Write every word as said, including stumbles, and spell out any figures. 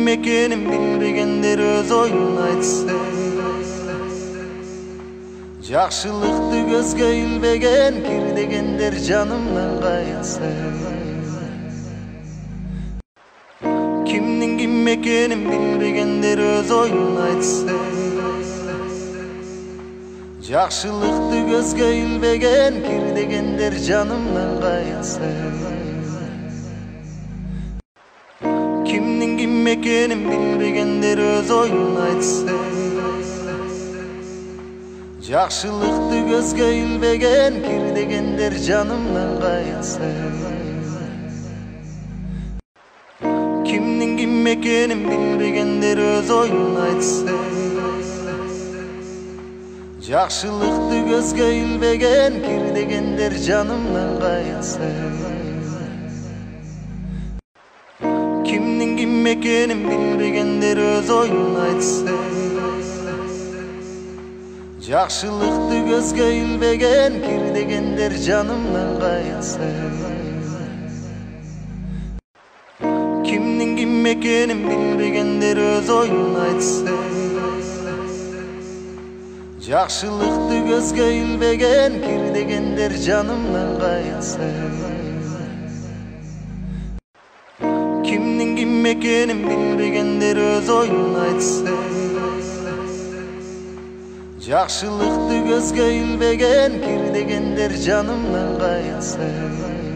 kim ekenin bilbegender öz oyun aytsa. Жақшылықты көзге илбеген кирдегендер жанымнан кайтса. Кимнин ким экенин билбегендер өз оюн айтса. Жақшылықты көзге илбеген кирдегендер жанымнан кайтса. Кимнин ким экенин билбегендер өз оюн айтса. Жақшылықты көзге илбеген кирдегендер жанымнан кайтса. Кимнин ким экенин билбегендер өз оюн айтса. Жақшылықты көзге илбеген кирдегендер жанымнан кайтса. Кимнин ким экенин билбегендер өз оюн айтса. Жақшылықты көзге илбеген кирдегендер жанымнан кайтса. Кимнин ким экенин билбегендер өз оюн айтса. Жақшылықты көзге илбеген кирдегендер жанымнан кайтса. Кимнин ким экенин билбегендер өз оюн айтса. Жақшылықты көзге илбеген кирдегендер жанымнан кайтса. Кимнин ким экенин билбегендер өз оюн айтса. Жақшылықты көзге илбеген кирдегендер жанымнан кайтса. Кимнин ким экенин билбегендер өз оюн айтса. Жақшылықты көзге илбеген кирдегендер жанымнан кайтса. Кимнин ким экенин билбегендер өз оюн айтса. Жақшылықты көзге илбеген кирдегендер жанымнан кайтса.